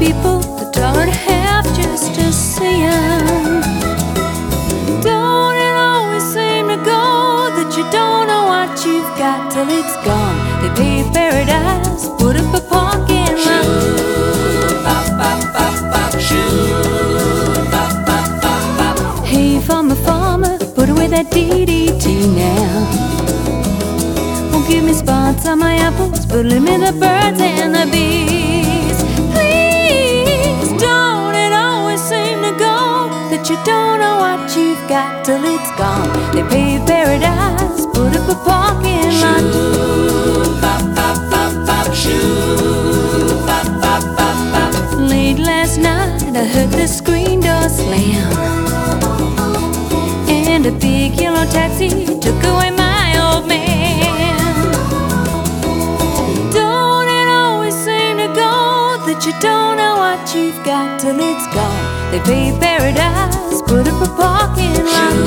people a dollar and a half just to see 'em. Don't it always seem to go that you don't know what you've got till it's gone? They pave paradise, put up a parking lot. Hey, farmer, farmer, put away that DDT now. Won't give me spots on my apples, but limit the birds and the bees. Please, don't it always seem to go that you don't know what you've got till it's gone? They pave paradise, put up a parking lot. Late last night I heard the screen door slam, and a big yellow taxi took away my old man. Don't it always seem to go that you don't know what you've got till it's gone? They pave paradise, put up a parking lot.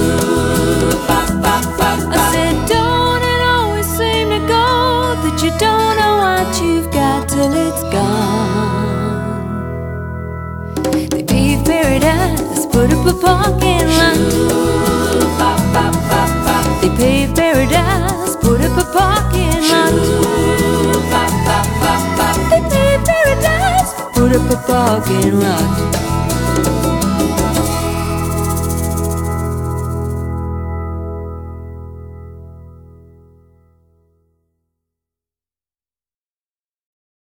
I said, don't it always seem to go that you don't know what you've got till it's gone? They pave paradise, put up a parking lot. They pave paradise, put up a parking lot. They pave paradise, put up a parking lot.